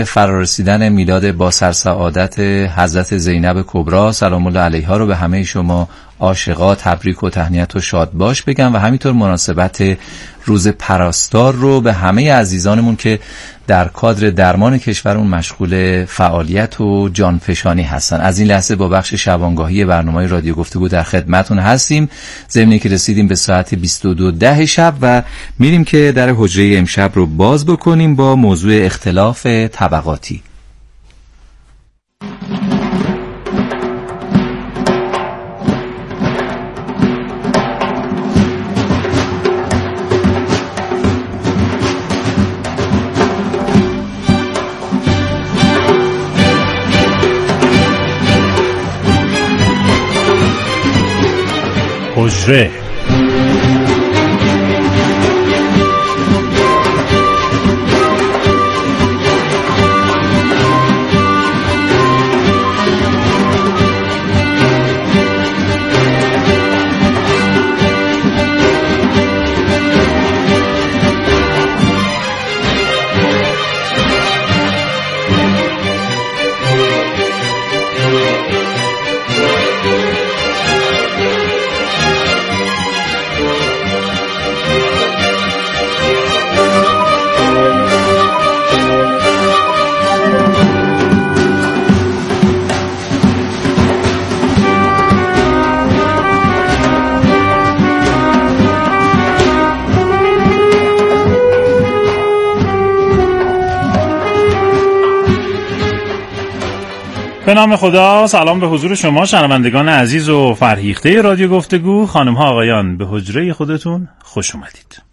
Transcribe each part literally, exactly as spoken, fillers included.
فرارسیدن میلاد با سرسعادت حضرت زینب کبری سلام الله علیها رو به همه شما عاشقا تبریک و تهنیت و شاد باش بگم و همینطور مناسبت روز پرستار رو به همه عزیزانمون که در کادر درمان کشورمون مشغول فعالیت و جانفشانی هستن. از این لحظه با بخش شبانگاهی برنامه رادیو گفتگو در خدمتون هستیم، ضمن که رسیدیم به ساعت بیست و دو ده شب و میریم که در حجره امشب رو باز بکنیم با موضوع اختلاف طبقاتی. حجره به نام خدا. سلام به حضور شما شنوندگان عزیز و فرهیخته رادیو گفتگو. خانم ها آقایان، به حجره خودتون خوش اومدید.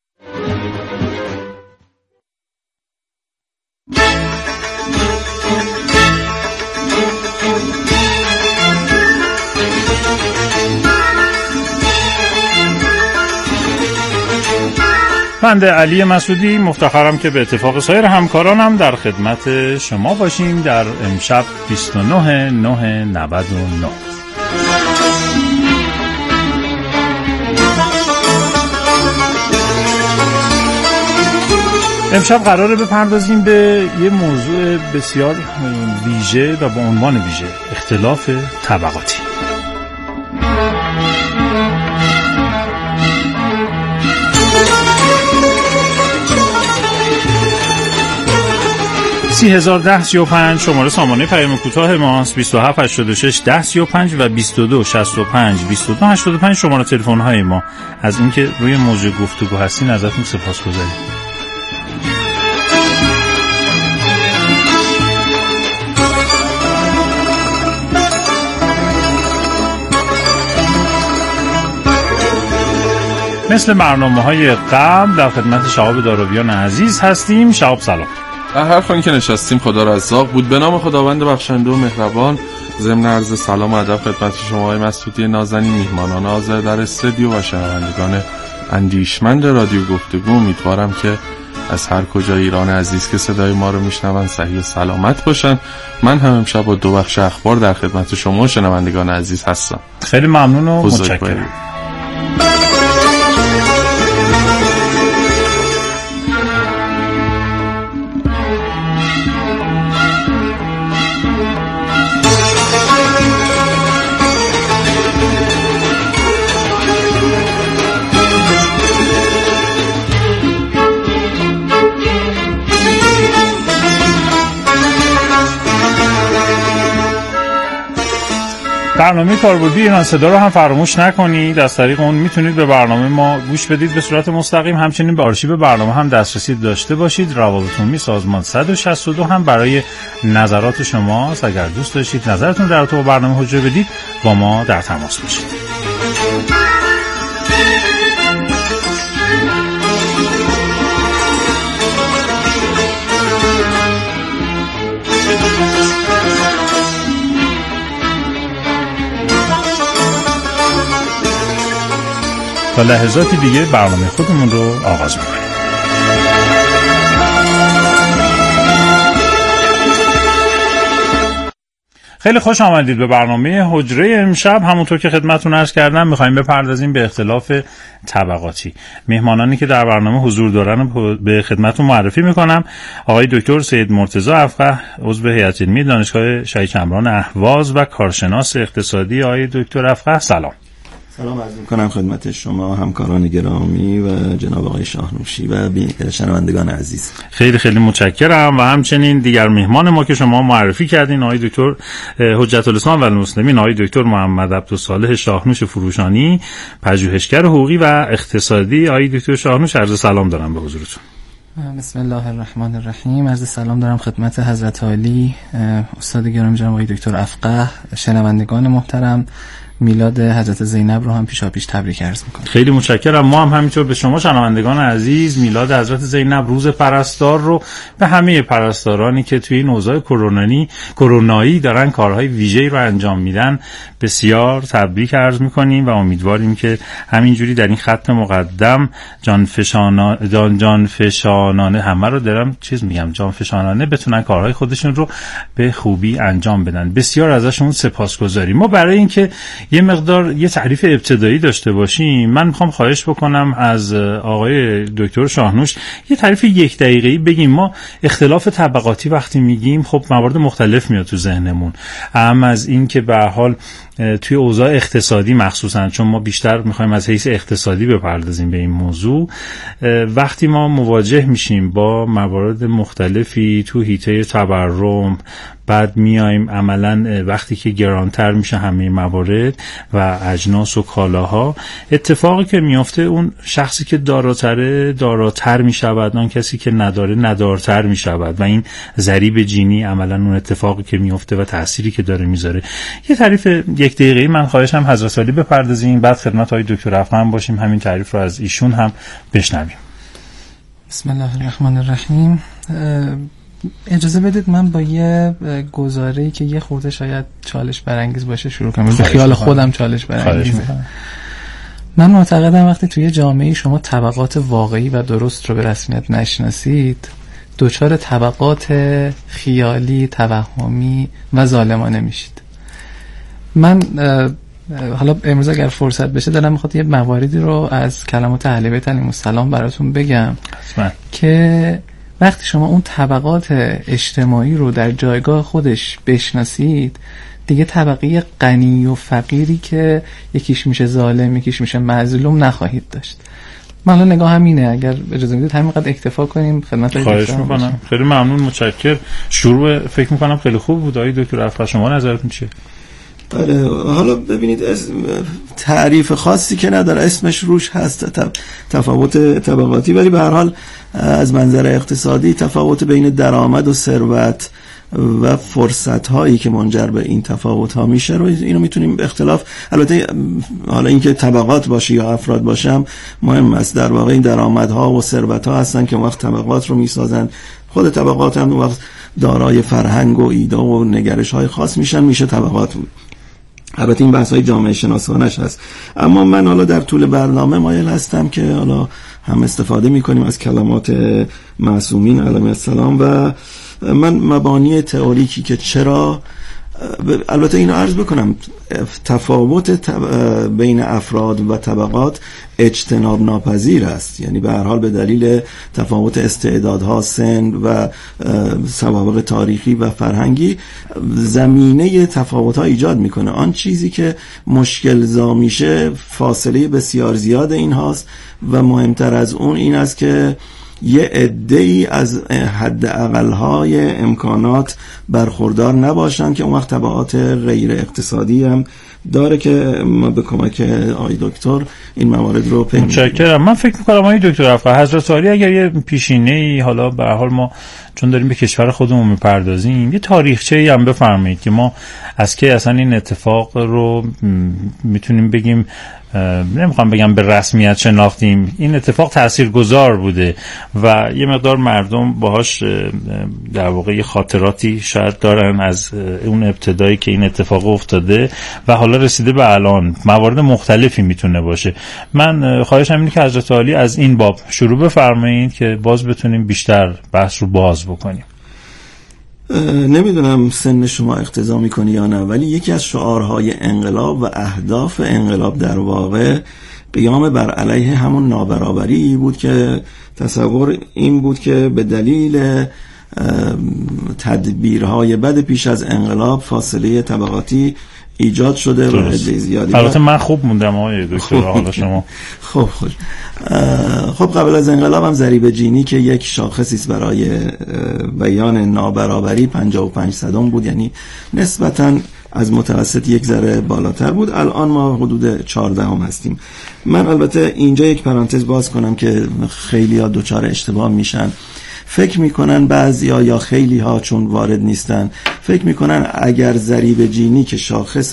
بنده علی مسعودی مفتخرم که به اتفاق سایر همکارانم در خدمت شما باشیم در امشب بیست و نه نه نود و نه. امشب قراره بپردازیم به یه موضوع بسیار ویژه و با عنوان ویژه اختلاف طبقاتی. سی هزار ده سی و پنج شماره سامانه پیام کوتاه ماست، بیست و هفت هشتاد و شش ده سی و پنج و بیست و دو شصت و پنج بیست و دو هشتاد و پنج شماره تلفن های ما. از اینکه روی موج گفتگو هستین ازتون سپاسگزاریم. مثل برنامه‌های قبل در خدمت شهاب دارویان عزیز هستیم. شهاب سلام. هر خواهی که نشستیم خدا رزاق بود. به نام خداوند بخشنده و مهربان. ضمن عرض سلام و ادب خدمت شما های مسعودی نازنین، میهمانان حاضر در استودیو و شنوندگان اندیشمند رادیو گفتگو. امیدوارم که از هر کجای ایران عزیز که صدای ما رو میشنون صحیح و سلامت باشن. من هم امشب با دو بخش اخبار در خدمت شما شنوندگان عزیز هستم. خیلی ممنون و متشکرم. برنامه کاربردی ایران صدا رو هم فراموش نکنید. از طریق اون میتونید به برنامه ما گوش بدید به صورت مستقیم. همچنین به آرشیو برنامه هم دسترسی داشته باشید. روابط عمومی سازمان صد و شصت و دو هم برای نظرات شما اگر دوست داشتید نظرتون در رابطه با برنامه حجره بدید با ما در تماس باشید. تا لحظاتی دیگه برنامه خودمون رو آغاز می‌کنیم. خیلی خوش آمدید به برنامه حجره امشب. همونطور که خدمتتون عرض کردم می‌خوایم بپردازیم به اختلاف طبقاتی. مهمانانی که در برنامه حضور دارن به خدمتتون معرفی می‌کنم. آقای دکتر سید مرتضی افقه، عضو هیئت علمی دانشگاه شهید کمران اهواز و کارشناس اقتصادی. آقای دکتر افقه سلام. سلام عرض می‌کنم خدمت شما همکاران گرامی و جناب آقای شاهنوشی و شنوندگان عزیز. خیلی خیلی متشکرم. و همچنین دیگر مهمان ما که شما معرفی کردین، آقای دکتر حجت الاسلام و المسلمین، آقای دکتر محمد عبدالصالح شاهنوش فروشانی، پژوهشگر حقوقی و اقتصادی. آقای دکتر شاهنوش، عرض سلام دارم به حضورتون. بسم الله الرحمن الرحیم. عرض سلام دارم خدمت حضرت عالی استاد گرامی جناب آقای دکتر افقه، شنوندگان محترم. میلاد حضرت زینب رو هم پیشاپیش تبریک عرض می‌کنم. خیلی متشکرم. ما هم همینطور به شما شنوندگان عزیز میلاد حضرت زینب، روز پرستار رو به همه پرستارانی که توی این اوضاع کرونایی کرونایی دارن کارهای ویژه‌ای رو انجام میدن بسیار تبریک عرض می‌کنیم و امیدواریم که همینجوری در این خط مقدم جانفشانانه جان جانفشانانه همه رو دارم چیز میگم جانفشانانه بتونن کارهای خودشون رو به خوبی انجام بدن. بسیار ازشون سپاسگزاریم. ما برای اینکه یه مقدار یه تعریف ابتدایی داشته باشیم، من میخوام خواهش بکنم از آقای دکتر شاهنوش یه تعریف یک دقیقه‌ای بگیم. ما اختلاف طبقاتی وقتی میگیم خب موارد مختلف میاد تو ذهنمون، اما از این که به هر حال توی اوضاع اقتصادی مخصوصا، چون ما بیشتر میخوایم از حیث اقتصادی بپردازیم به این موضوع، وقتی ما مواجه میشیم با موارد مختلفی تو حیطه تورم، بعد میایم عملا وقتی که گرانتر میشه همه موارد و اجناس و کالاها، اتفاقی که میفته اون شخصی که داراتره داراتر میشود، اون کسی که نداره ندارتر میشود و این ضریب جینی عملا اون اتفاقی که میفته و تأثیری که داره میذاره. یه تعریف یک دقیقه‌ای من خواهشم حضرت عالی بپردازیم، بعد خدمت های دکتر افقه هم باشیم، همین تعریف رو از ایشون هم بشنویم. بسم الله الرحمن الرحیم. اجازه بدید من با یه گزاره‌ای که یه خورده شاید چالش برانگیز باشه شروع کنم. به خیال خودم چالش برانگیزه. من معتقدم وقتی توی جامعه شما طبقات واقعی و درست رو به رسمیت نشناسید، دچار طبقات خیالی، توهمی و ظالمانه میشید. من حالا امروز اگر فرصت بشه دلم میخواد یه مواردی رو از کلمات اهل بیت علیهم السلام براتون بگم حتما. که وقتی شما اون طبقات اجتماعی رو در جایگاه خودش بشناسید، دیگه طبقه غنی و فقیری که یکیش میشه ظالم یکیش میشه مظلوم نخواهید داشت. من الان نگاه همینه. اگر اجازه بدید همینقدر اکتفا کنیم خدمت خواهش میکنم. خیلی ممنون، متشکر. شروع فکر میکنم خیلی خوب بود. آقای دکتر افقه شما نظرتون چیه؟ بله، حالا ببینید تعریف خاصی که نداره، اسمش روش هست تفاوت طبقاتی، ولی به هر حال از منظر اقتصادی تفاوت بین درآمد و ثروت و فرصت هایی که منجر به این تفاوت ها میشه رو اینو میتونیم اختلاف، البته حالا اینکه طبقات باشه یا افراد باشه مهم است. در واقع این درآمد ها و ثروت ها هستن که وقت طبقات رو میسازن. خود طبقات هم وقت دارای فرهنگ و ایده و نگرش های خاص میشن، میشه طبقات بود. البته این بحث های جامعه شناسانش هست. اما من حالا در طول برنامه مایل هستم که حالا هم استفاده میکنیم از کلمات معصومین علیهم السلام و من مبانی تئوریکی که چرا، البته اینو عرض بکنم، تفاوت بین افراد و طبقات اجتناب ناپذیر است. یعنی به هر حال به دلیل تفاوت استعدادها، سن و سوابق تاریخی و فرهنگی زمینه تفاوت‌ها ایجاد میکنه. آن چیزی که مشکل زا میشه فاصله بسیار زیاد این هاست و مهمتر از اون این است که یه عده‌ای از حد اقل‌های امکانات برخوردار نباشن که اون وقت تبعات غیر اقتصادی هم داره که ما به کمک آقای دکتر این موارد رو پیدا کنیم. متشکرم. من فکر می‌کنم آقای دکتر افقه حضرت عالی اگر یه پیشینه‌ای، حالا به هر حال ما چون داریم به کشور خودمون میپردازیم، یه تاریخچه‌ای هم بفرمایید که ما از کی اصلا این اتفاق رو میتونیم بگیم، نمیخوام بگم به رسمیت شناختیم، این اتفاق تاثیرگذار بوده و یه مقدار مردم باهاش در واقع یه خاطراتی شاید دارن از اون ابتدایی که این اتفاق افتاده و حالا رسیده به الان. موارد مختلفی میتونه باشه. من خواهشم اینه که حضرت عالی از این باب شروع بفرمایید که باز بتونیم بیشتر بحث رو باز بکنیم. نمیدونم سن شما اقتضا میکنه یا نه، ولی یکی از شعارهای انقلاب و اهداف انقلاب در واقع قیام بر علیه همون نابرابری بود که تصور این بود که به دلیل تدبیرهای بد پیش از انقلاب فاصله طبقاتی ایجاد شده و زیادی. البته من خوب موندم آقای دکتر. حالا شما خب خب خب قبل از انقلاب هم ضریب جینی که یک شاخصی است برای بیان نابرابری پنجاه و پنج صدم بود، یعنی نسبتاً از متوسط یک ذره بالاتر بود. الان ما حدود چهارده هم هستیم. من البته اینجا یک پرانتز باز کنم که خیلی ها دوچار اشتباه میشن، فکر میکنن بعضیا یا خیلی ها چون وارد نیستن فکر میکنن اگر ضریب جینی که شاخص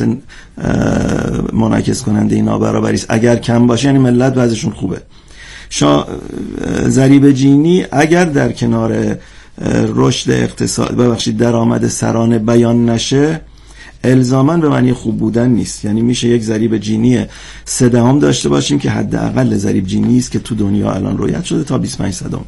منعکس کننده نابرابری است اگر کم باشه یعنی ملت وضعشون خوبه. شا... ضریب جینی اگر در کنار رشد اقتصاد ببخشید درآمد سرانه بیان نشه الزاماً به معنی خوب بودن نیست. یعنی میشه یک ضریب جینی سه دهم داشته باشیم که حداقل ضریب جینی است که تو دنیا الان رعایت شده تا بیست و پنج صدم،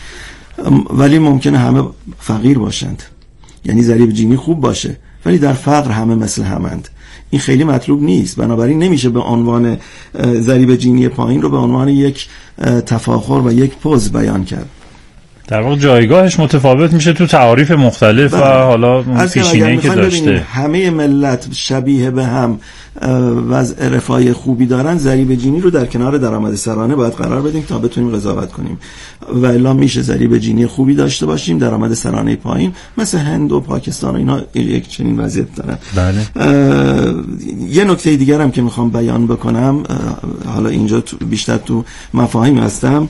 ولی ممکنه همه فقیر باشند، یعنی ضریب جینی خوب باشه ولی در فقر همه مثل همند. این خیلی مطلوب نیست. بنابراین نمیشه به عنوان ضریب جینی پایین رو به عنوان یک تفاخر و یک پوز بیان کرد. در واقع جایگاهش متفاوت میشه تو تعاریف مختلف و حالا اون پیشینه‌ای که داشته. همه ملت شبیه به هم وضع رفاهی خوبی دارن، ضریب جینی رو در کنار درآمد سرانه باید قرار بدیم تا بتونیم قضاوت کنیم. و الا میشه ضریب جینی خوبی داشته باشیم، درآمد سرانه پایین، مثل هند و پاکستان و اینا یک چنین وضعیت دارن. بله. یه نکته دیگر هم که میخوام بیان بکنم، حالا اینجا تو بیشتر تو مفاهیم هستم،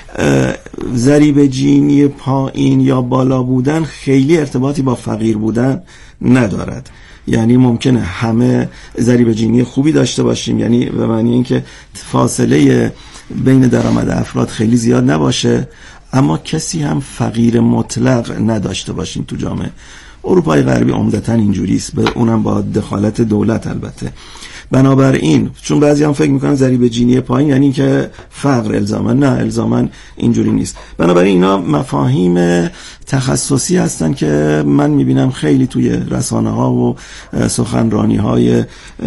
ضریب جینی پایین یا بالا بودن خیلی ارتباطی با فقیر بودن ندارد. یعنی ممکنه همه ضریب جینی خوبی داشته باشیم، یعنی به معنی اینکه فاصله بین درآمد افراد خیلی زیاد نباشه، اما کسی هم فقیر مطلق نداشته باشیم تو جامعه. اروپای غربی عمدتاً اینجوری است، به اونم با دخالت دولت البته. بنابراین چون بعضی هم فکر میکنن ضریب جینی پایین یعنی که فقر الزاما، نه الزاما اینجوری نیست. بنابراین اینا مفاهیم تخصصی هستن که من میبینم خیلی توی رسانه ها و سخنرانی های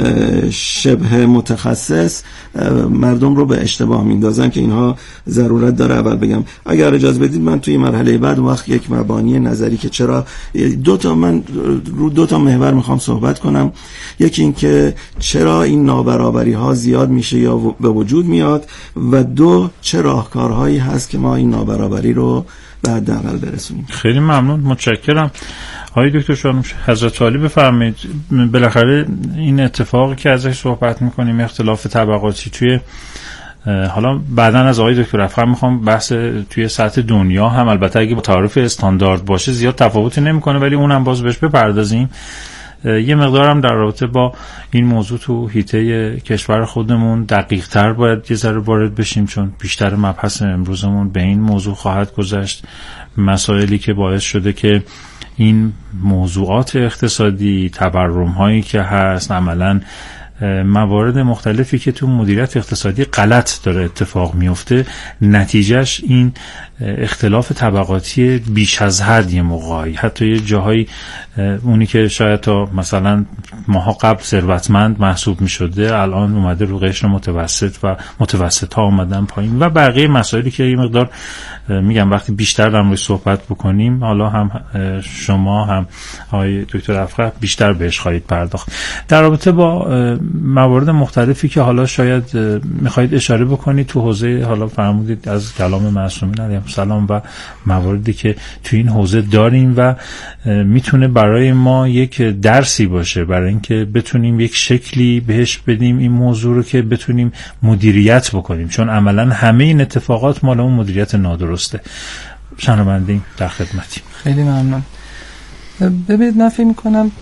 شبه متخصص مردم رو به اشتباه میندازن که اینها ضرورت داره. اول بگم اگر اجازه بدید من توی مرحله بعد وقت یک مبانی نظری که چرا دو تا من رو دو تا محور میخوام صحبت کنم. یکی این که چرا این نابرابری ها زیاد میشه یا به وجود میاد، و دو چه راهکارهایی هست که ما این نابرابری رو به حداقل برسونیم. خیلی ممنون، متشکرم. آقای دکتر شانوش حضرت عالی بفرمایید. بالاخره این اتفاقی که ازش صحبت میکنیم، اختلاف طبقاتی توی، حالا بعداً از آقای دکتر افخر میخوام بحث توی سطح دنیا هم، البته اگه با تعریف استاندارد باشه زیاد تفاوتی نمیکنه ولی اونم باز بهش بپردازیم. یه مقدارم در رابطه با این موضوع تو حیطه کشور خودمون دقیق تر باید یه ذره وارد بشیم، چون بیشتر مبحث امروزمون به این موضوع خواهد گذشت. مسائلی که باعث شده که این موضوعات اقتصادی، تورم هایی که هست، عملاً موارد مختلفی که تو مدیریت اقتصادی غلط داره اتفاق میفته، نتیجهش این اختلاف طبقاتی بیش از حد یه موقعی، حتی یه جاهایی اونی که شاید تا مثلا ماها قبل ثروتمند محسوب میشده الان اومده رو قشر متوسط و متوسط ها اومدن پایین، و بقیه مسائلی که یه مقدار میگم وقتی بیشتر در موردش صحبت بکنیم، حالا هم شما هم آقای دکتر افخر بیشتر بهش خواهید پرداخت. در رابطه با موارد مختلفی که حالا شاید میخواید اشاره بکنید تو حوزه، حالا فرمودید از کلام معصومین علیهم السلام و مواردی که تو این حوزه داریم و میتونه برای ما یک درسی باشه برای اینکه بتونیم یک شکلی بهش بدیم این موضوع رو که بتونیم مدیریت بکنیم، چون عملا همه این اتفاقات مال اون مدیریت نادرسته. شنوندگان در خدمتیم. خیلی ممنون. ببینید من فکر میکنم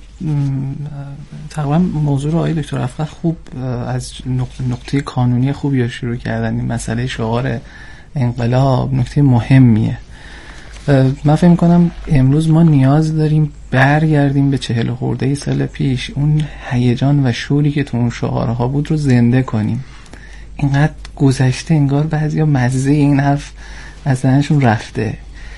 تقریبا موضوع رو آقای دکتر افخر خوب از نقطه, نقطه کانونی خوبی شروع کردن. این مسئله شعار انقلاب نکته مهمیه. من فکر میکنم امروز ما نیاز داریم برگردیم به چهل خورده ای سال پیش، اون هیجان و شوری که تو اون شعارها بود رو زنده کنیم. اینقدر گذشته انگار بعضیا مزه این حرف از ذهنشون رفته.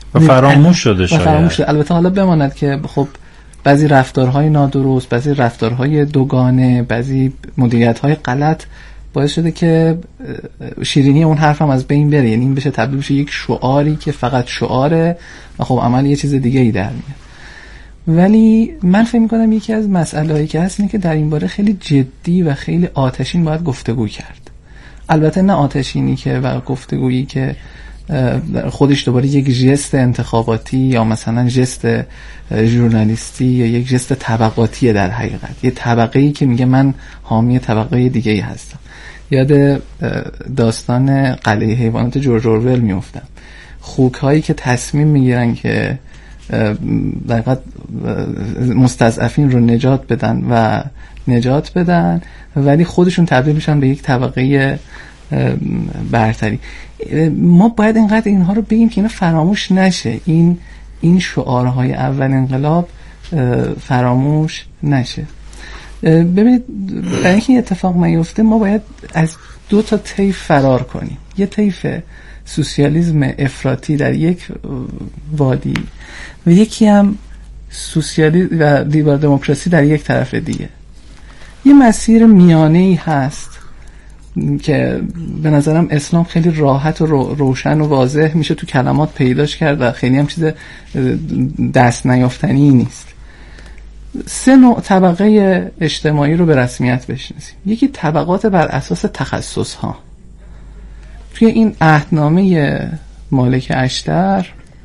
و فراموش شده شاید. فراموش شده. البته حالا بماند که خب بعضی رفتارهای نادرست، بعضی رفتارهای دوگانه، بعضی مدیریت‌های غلط باعث شده که شیرینی اون حرف هم از بین بره، یعنی این بشه تبدیل بشه یک شعاری که فقط شعاره و خب عمل یه چیز دیگه ای در میاد. ولی من فکر می‌کنم یکی از مسائلی که هست اینه که در این باره خیلی جدی و خیلی آتشین باید گفتگو کرد. البته نه آتشینی که و گفتگویی که خودش دوباره یک ژست انتخاباتی یا مثلا ژست ژورنالیستی یا یک ژست طبقاتیه، در حقیقت یه طبقه‌ای که میگه من حامی طبقه دیگه‌ای هستم. یاد داستان قلعه حیوانات جورج اورول میافتم. خوک‌هایی که تصمیم میگیرن که در حقیقت مستضعفین رو نجات بدن و نجات بدن ولی خودشون تبدیل میشن به یک طبقه برتری. ما باید اینقدر اینها رو بگیم که اینا فراموش نشه، این این شعارهای اول انقلاب فراموش نشه. ببینید برای اینکه اتفاق نیفته ما باید از دو تا طیف فرار کنیم. یه طیف سوسیالیسم افراطی در یک وادی و یکی هم سوسیالیسم و لیبرال دموکراسی در یک طرف دیگه. یه مسیر میانه‌ای هست که به نظرم اسلام خیلی راحت و روشن و واضح میشه تو کلمات پیداش کرد و خیلی هم چیز دست نیافتنی نیست. سه نوع طبقه اجتماعی رو به رسمیت بشناسیم. یکی طبقات بر اساس تخصص ها. توی این عهدنامه مالک اشتر،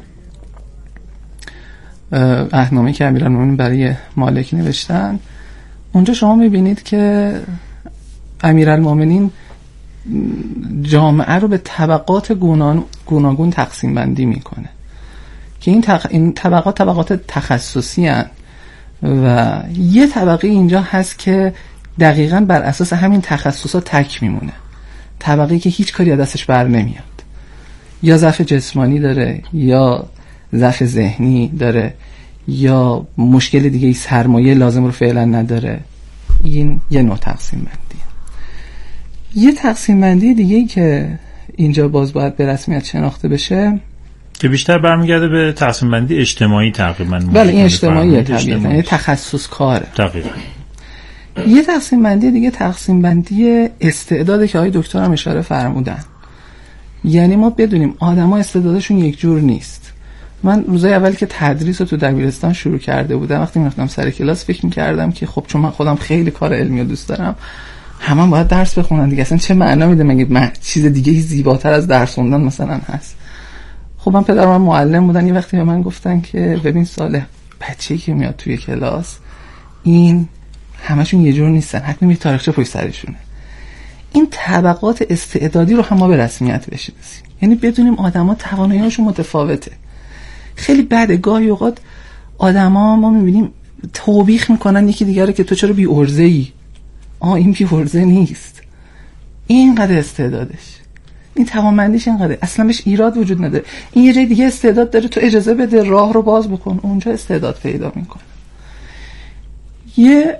عهدنامه‌ای که امیرالمومنین برای مالک نوشتن، اونجا شما میبینید که امیرالمومنین جامعه رو به طبقات گوناگون تقسیم بندی میکنه که این, تق... این طبقات طبقات تخصصی هستند و یه طبقه اینجا هست که دقیقاً بر اساس همین تخصصات تک میمونه، طبقه‌ای که هیچ کاری از دستش بر نمیاد، یا ضعف جسمانی داره یا ضعف ذهنی داره یا مشکل دیگه، سرمایه لازم رو فعلا نداره. این یه نوع تقسیم بندی. یه تقسیم بندی دیگه که اینجا باز باید به رسمیت شناخته بشه که بیشتر برمیگرده به تقسیم بندی اجتماعی تقریبا. بله این اجتماعیه طبیعتا، یعنی تخصص کاره. دقیقاً. یه تقسیم بندی دیگه تقسیم بندی استعداده که آقای دکتر هم اشاره فرمودن. یعنی ما بدونیم آدم‌ها استعدادشون یک جور نیست. من روزای اول که تدریس رو تو دبیرستان شروع کرده بودم، وقتی می‌رفتم سر کلاس فکر می‌کردم که خب چون من خودم خیلی کار علمی رو دوست دارم، همه باید درس بخونن دیگه، اصلا چه معنا میده مگه من چیز دیگه زیباتر از درس خوندن مثلا هست. خب من پدرم من معلم بودن، یه وقتی به من گفتن که ببین صالح، بچه‌ای که میاد توی کلاس این همشون یه جور نیستن، حتما یه تاریخچه پشت سرشونه. این طبقات استعدادی رو هم ما به رسمیت بشناسیم، یعنی بدونیم آدما توانایی‌هاشون متفاوته. خیلی بده گاهی اوقات آدما ما می‌بینیم توبیخ میکنن یکی دیگه رو که تو چرا بی ارزه‌ای. آه این بی ارزه نیست، اینقدر استعدادش، این توانمندیش اینقدر، اصلا بهش ایراد وجود نداره. این یه جای دیگه استعداد داره، تو اجازه بده راه رو باز بکن، اونجا استعداد پیدا میکنه. یه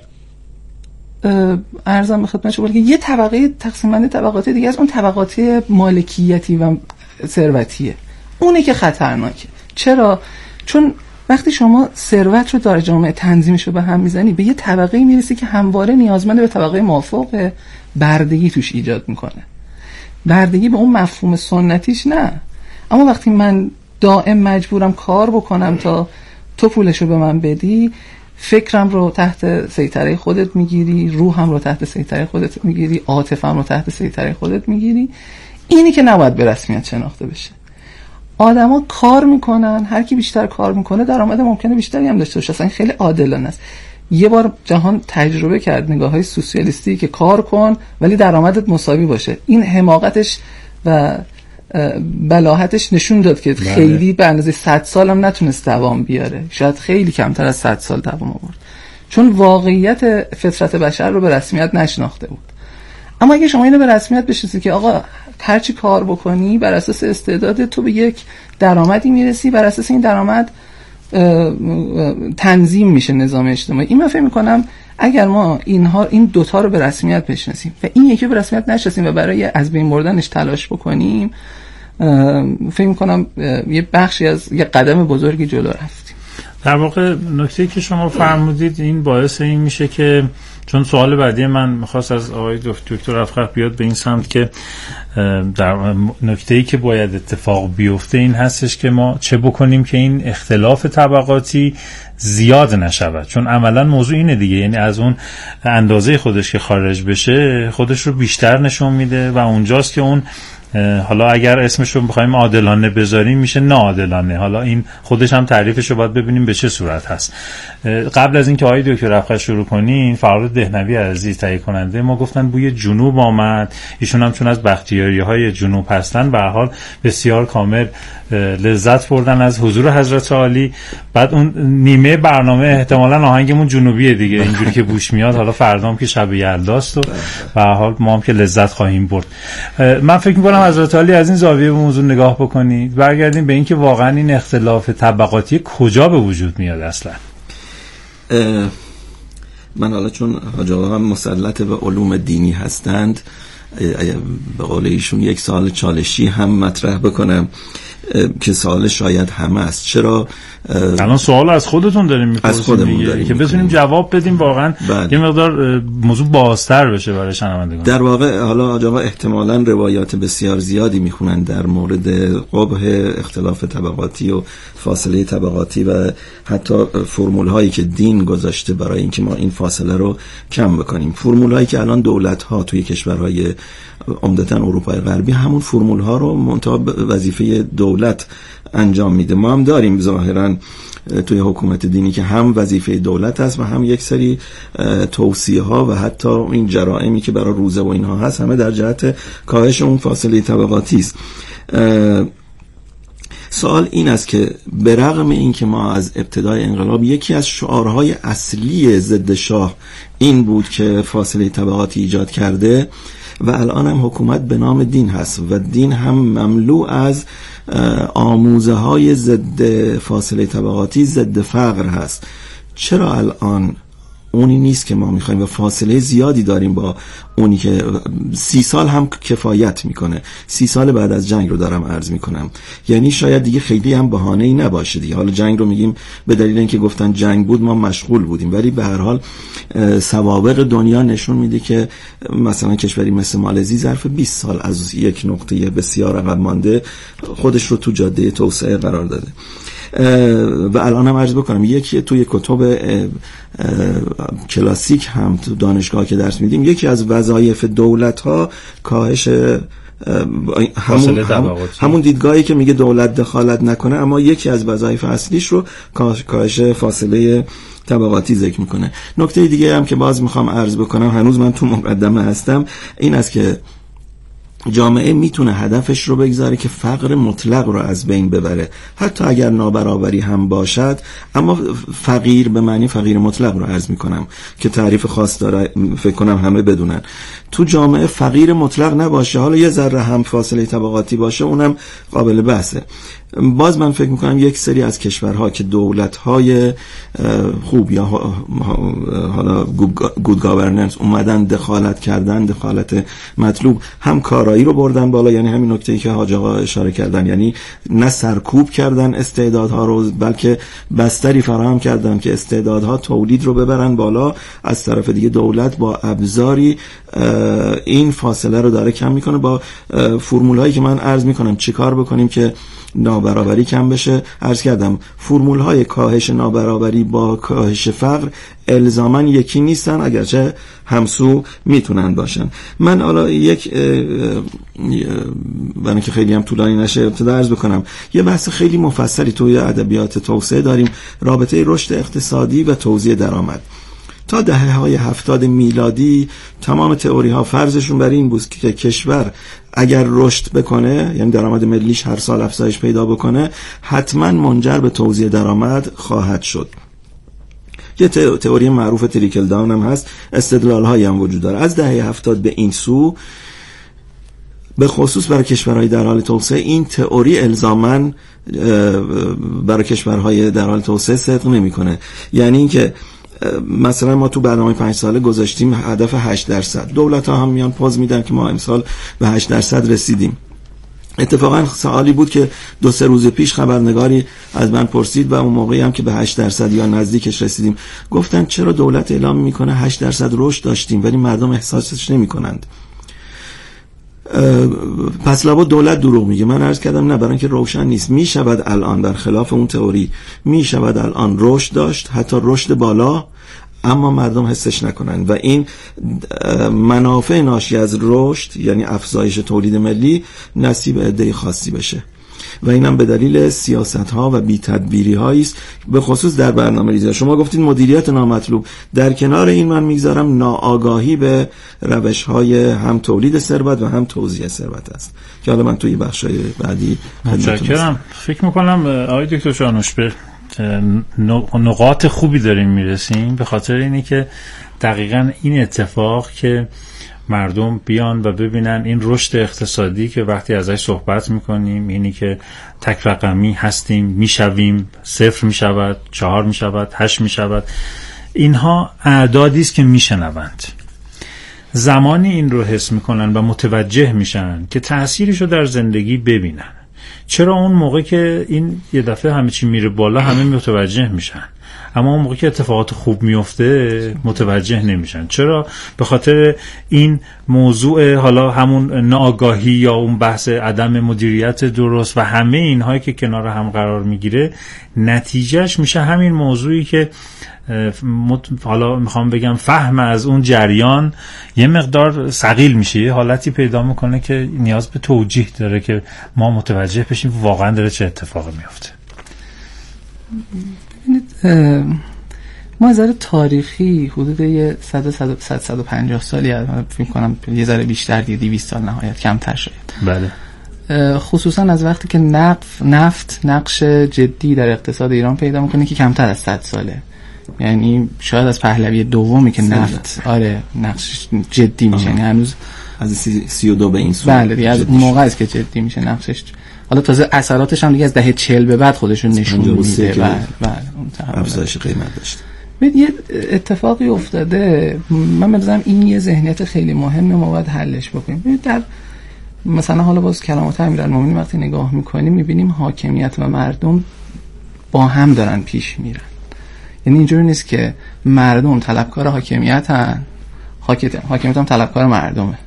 ارزم به خدمت شما که یه طبقه تقسیم بندی طبقاتی دیگه از اون طبقاتی مالکیتی و ثروتیه، اونه که خطرناکه. چرا؟ چون وقتی شما ثروت رو در جامعه تنظیمش رو به هم میزنی، به یه طبقه میرسی که همواره نیازمند به طبقه موافق، بردگی توش ایجاد میکنه. بردگی به اون مفهوم سنتیش نه، اما وقتی من دائم مجبورم کار بکنم تا تو پولش رو به من بدی، فکرم رو تحت سیطره خودت میگیری، روحم رو تحت سیطره خودت میگیری، عاطفم رو تحت سیطره خودت میگیری. اینی که نباید به رسمیت شناخته بشه. آدما کار میکنن، هر کی بیشتر کار میکنه درآمد ممکنه بیشتری هم داشته باشه، اصلا خیلی عادلانه است. یه بار جهان تجربه کرد نگاه‌های سوسیالیستی که کار کن ولی درآمدت مساوی باشه. این حماقتش و بلاحتش نشون داد که بله. خیلی به اندازه صد سال هم نتونست دوام بیاره، شاید خیلی کمتر از صد سال دوام آورد، چون واقعیت فطرت بشر رو به رسمیت نشناخته بود. اما اگه شما اینو به رسمیت بشناسید که آقا هر چی کار بکنی بر اساس استعداد تو به یک درآمدی میرسی، بر اساس این درآمد تنظیم میشه نظام اجتماعی. این من فکر میکنم اگر ما اینها این دوتا رو به رسمیت بشناسیم و این یکی رو به رسمیت نشناسیم و برای از بین بردنش تلاش بکنیم، فکر میکنم یه بخشی از یه قدم بزرگی جلو رفتیم. در واقع نکته که شما فرمودید این باعث این میشه که، چون سوال بعدی من میخواست از آقای دکتر رفقت بیاد به این سمت که در نکته‌ای که باید اتفاق بیفته این هستش که ما چه بکنیم که این اختلاف طبقاتی زیاد نشود، چون عملا موضوع اینه دیگه، یعنی از اون اندازه خودش که خارج بشه خودش رو بیشتر نشون میده و اونجاست که اون حالا اگر اسمش رو بخوایم عادلانه بذاریم میشه ناعادلانه. حالا این خودش هم تعریفش رو باید ببینیم به چه صورت هست. قبل از اینکه آقای دکتر رفقت شروع کنین، فراد دهنوی عزیز تهیه کننده ما گفتن بوی جنوب آمد. ایشون هم چون از بختیاری‌های جنوب هستن به هر حال بسیار کامل لذت بردن از حضور حضرت عالی. بعد اون نیمه برنامه احتمالاً آهنگمون جنوبیه دیگه اینجوری که بوش میاد. حالا فردام که شب یلداست و به هر حال ما هم که لذت خواهیم برد. من فکر می‌کنم حضرت عالی از این زاویه به موضوع نگاه بکنید، برگردیم به این که واقعا این اختلاف طبقاتی کجا به وجود میاد اصلا. من حالا چون حاج آقا هم مسلط به علوم دینی هستند، به قول ایشون یک سوال چالشی هم مطرح بکنم که سوال شاید همه است. چرا الان سوال از خودتون داریم میپرسیم دیگه که بتونیم جواب بدیم واقعا بله. یه مقدار موضوع بازتر بشه برای شنوندگان. در واقع حالا آقا احتمالاً روایات بسیار زیادی میخونن در مورد قبح اختلاف طبقاتی و فاصله طبقاتی و حتی فرمول هایی که دین گذاشته برای اینکه ما این فاصله رو کم بکنیم. فرمول هایی که الان دولت ها توی کشورهای عمدتاً اروپای غربی همون فرمول ها رو منتها وظیفه دولت انجام میده. ما هم داریم ظاهراً توی حکومت دینی که هم وظیفه دولت است و هم یک سری توصیه ها و حتی این جرائمی که برای روزه و اینها هست همه در جهت کاهش اون فاصله طبقاتی است. سوال این است که به رغم این که ما از ابتدای انقلاب یکی از شعارهای اصلی ضد شاه این بود که فاصله طبقاتی ایجاد کرده و الان هم حکومت به نام دین هست و دین هم مملو از آموزه های ضد فاصله طبقاتی، ضد فقر هست، چرا الان اونی نیست که ما میخوایم و فاصله زیادی داریم با اونی که سی سال هم کفایت میکنه؟ سی سال بعد از جنگ رو دارم عرض میکنم، یعنی شاید دیگه خیلی هم بهانه‌ای نباشه دیگه. حالا جنگ رو میگیم به دلیل اینکه گفتن جنگ بود ما مشغول بودیم، ولی به هر حال سوابق دنیا نشون میده که مثلا کشوری مثل مالزی ظرف بیست سال از یک نقطه بسیار عقب مانده خودش رو تو جاده توسعه قرار داده. و الان هم عرض بکنم یکی توی کتب کلاسیک هم تو دانشگاه که درس میدیم یکی از وظایف دولت ها کاهش همون, هم همون دیدگاهی که میگه دولت دخالت نکنه، اما یکی از وظایف اصلیش رو کاهش فاصله طبقاتی ذکر میکنه. نکته دیگه هم که باز میخوام عرض بکنم، هنوز من تو مقدمه هستم، این است که جامعه میتونه هدفش رو بگذاره که فقر مطلق رو از بین ببره، حتی اگر نابرابری هم باشد، اما فقیر به معنی فقیر مطلق رو عرض میکنم که تعریف خاص داره، فکر کنم همه بدونن. تو جامعه فقیر مطلق نباشه، حالا یه ذره هم فاصله طبقاتی باشه اونم قابل بحثه. باز من فکر میکنم یک سری از کشورها که دولت‌های خوب یا حالا گود گاورننس اومدن دخالت کردن، دخالت مطلوب، هم کارایی رو بردن بالا، یعنی همین نکته‌ای که حاج آقا اشاره کردن، یعنی نه سرکوب کردن استعدادها رو بلکه بستری فراهم کردن که استعدادها تولید رو ببرن بالا. از طرف دیگه دولت با ابزاری این فاصله رو داره کم میکنه با فرمولایی که من عرض میکنم چیکار بکنیم که نابرابری کم بشه. عرض کردم فرمول های کاهش نابرابری با کاهش فقر الزاماً یکی نیستن، اگرچه همسو میتونن باشن. من حالا یک برای که خیلی هم طولانی نشه ابتدا عرض بکنم یه بحث خیلی مفصلی توی ادبیات توسعه داریم، رابطه رشد اقتصادی و توزیع درآمد. تا دهه های هفتاد میلادی تمام تئوری ها فرضشون بر این بود که کشور اگر رشد بکنه، یعنی درآمد ملیش هر سال افزایش پیدا بکنه، حتما منجر به توزیع درآمد خواهد شد. یه تئوری معروف تریکل داون هم هست، استدلال هایی هم وجود داره. از دهه هفتاد به این سو به خصوص برای کشورهای در حال توسعه این تئوری الزاماً برای کشورهای در حال توسعه صدق نمیکنه. یعنی اینکه مثلا ما تو برنامه پنج ساله گذاشتیم هدف هشت درصد، دولت ها هم میان پوز میدن که ما امسال به هشت درصد رسیدیم، اتفاقا سوالی بود که دو سه روز پیش خبرنگاری از من پرسید و اون موقعی هم که به هشت درصد یا نزدیکش رسیدیم گفتن چرا دولت اعلام میکنه هشت درصد رشد داشتیم ولی مردم احساسش نمیکنند. پس لابد دولت دروغ میگه. من عرض کردم نه، برای اینکه روشن نیست. میشود الان برخلاف اون تئوری میشود الان رشد داشت، حتی رشد بالا، اما مردم حسش نکنن و این منافع ناشی از رشد یعنی افزایش تولید ملی نصیب عده خاصی بشه و اینم به دلیل سیاست ها و بی تدبیری هایی است، به خصوص در برنامه‌ریزی. شما گفتید مدیریت نامطلوب، در کنار این من میگذارم ناآگاهی به روش های هم تولید ثروت و هم توزیع ثروت است که حالا من توی بخشای بعدی متشکرم. فکر میکنم آقای دکتر شانوش به نقاط خوبی داریم میرسیم، به خاطر اینی که دقیقاً این اتفاق که مردم بیان و ببینن این رشد اقتصادی که وقتی ازش صحبت میکنیم، اینی که تک رقمی هستیم، میشویم، صفر میشود، چهار میشود، هشت میشود، اینها اعدادی است که میشنوند. زمانی این رو حس میکنن و متوجه میشن که تأثیرش رو در زندگی ببینن. چرا اون موقع که این یه دفعه همه چی میره بالا همه متوجه میشن، اما اون موقع که اتفاقات خوب میفته متوجه نمیشن؟ چرا؟ به خاطر این موضوع، حالا همون ناآگاهی یا اون بحث عدم مدیریت درست و همه اینهایی که کنار هم قرار میگیره، نتیجهش میشه همین موضوعی که حالا میخوام بگم فهم از اون جریان یه مقدار ثقیل میشه، یه حالتی پیدا میکنه که نیاز به توجیه داره که ما متوجه بشیم واقعا داره چه اتفاقی میفته. ما از نظر تاریخی حدود یه صد صد صد و پنجاه سالی هست، فکر کنم یه ذره بیشتر، دیگه دویست سال نهایت کمتر شاید. بله. خصوصا از وقتی که نفت نفت نقش جدی در اقتصاد ایران پیدا میکنه که کمتر از صد ساله، یعنی شاید از پهلوی دومی که نفت آره نقش جدی میشه، یعنی هنوز از سی و دو به این صورت. بله دیگه از اون موقع است که جدی میشه نقشش. حالا تازه اثراتش هم دیگه از دهه چهل به بعد خودشون نشون میده. بله بله اون افزایش قیمت داشت. یه اتفاقی افتاده، من می‌دونم این یه ذهنیت خیلی مهمه، ما باید حلش بکنیم. در مثلا حالا باز کلمات امیرالمومنین وقتی نگاه میکنیم میبینیم حاکمیت و مردم با هم دارن پیش میرن. یعنی اینجوری نیست که مردم طلبکار حاکمیت هن، حاکمیت هم طلبکار مردمه.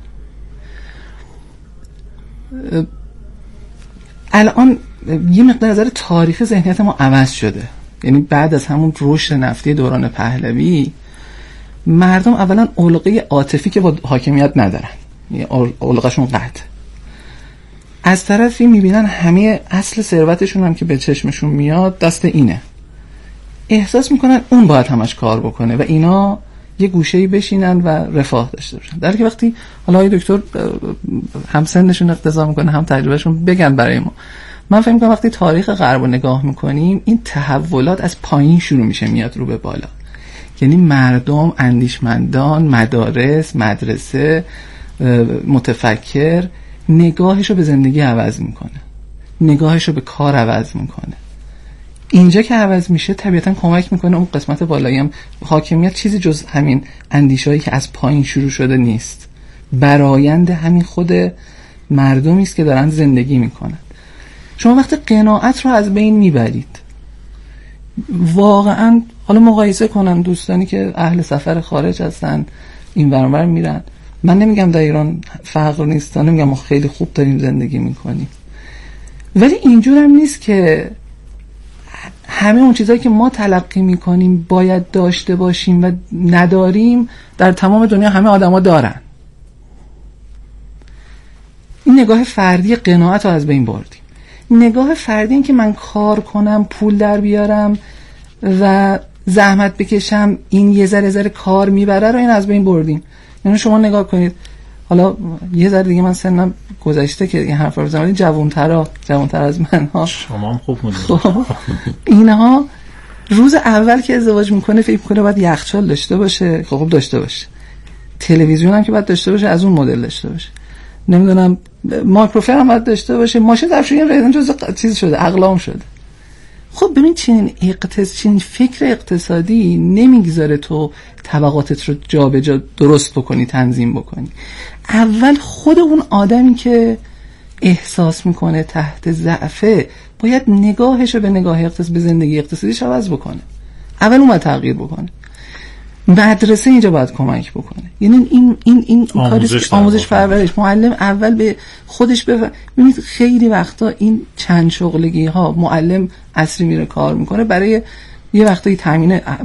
الان یه مقدار نظر تاریخ ذهنیت ما عوض شده، یعنی بعد از همون رشد نفتی دوران پهلوی مردم اولا علقه عاطفی که با حاکمیت ندارن، یعنی علقه‌شون قطع. از طرفی میبینن همه اصل ثروتشون هم که به چشمشون میاد دست اینه، احساس میکنن اون باید همش کار بکنه و اینا یه گوشه‌ای بشینن و رفاه داشته باشن. در که وقتی حالا های دکتر هم سنشون اقتضا میکنه هم تجربهشون بگن برای ما، من فکر میکنم وقتی تاریخ غرب رو نگاه میکنیم این تحولات از پایین شروع میشه میاد رو به بالا. یعنی مردم، اندیشمندان، مدارس، مدرسه، متفکر نگاهشو به زندگی عوض میکنه، نگاهشو به کار عوض میکنه. اینجا که عوض میشه طبیعتا کمک میکنه اون قسمت بالایی هم حاکمیت چیزی جز همین اندیشه‌ای که از پایین شروع شده نیست، برآیند همین خود مردمی است که دارن زندگی میکنن. شما وقتی قناعت رو از بین میبرید، واقعا حالا مقایسه کنن دوستانی که اهل سفر خارج هستن این ور اونور میرن، من نمیگم در ایران فقر نیست، نمیگم ما خیلی خوب داریم زندگی میکنیم، ولی اینجور هم نیست که همه اون چیزایی که ما تلقی میکنیم باید داشته باشیم و نداریم در تمام دنیا همه آدما دارن. این نگاه فردی قناعت رو از بین بردیم. نگاه فردی این که من کار کنم پول در بیارم و زحمت بکشم این یه ذره ذره کار میبره رو این از بین بردیم. یعنی شما نگاه کنید، حالا یه ذره دیگه من سنم گذشته که این حرفا رو بزنم، جوان‌ترا جوان‌تر از من ها، شما هم خوب مونید. خب اینها روز اول که ازدواج میکنه فکر میکنه باید یخچال داشته باشه، خب داشته باشه، تلویزیون هم که باید داشته باشه از اون مدل داشته باشه، نمیدونم مایکروفون هم باید داشته باشه، ماشین ظرفشویی رایگان جزء چیز شده، اقلام شده. خب ببین چنین اقتصاد، چنین فکر اقتصادی نمیگذاره تو طبقاتت رو جابجا درست بکنی، تنظیم بکنی. اول خود اون آدمی که احساس میکنه تحت ضعفه، باید نگاهش رو به نگاه اقتصاد به زندگی اقتصادیش عوض بکنه. اول اون باید تغییر بکنه. مدرسه اینجا باید کمک بکنه. یعنی این این این آموزش, آموزش پرورش، معلم اول به خودش بفهم. ببینید خیلی وقتا این چند شغلگی ها، معلم عصری میره کار میکنه برای یه وقتایی تامین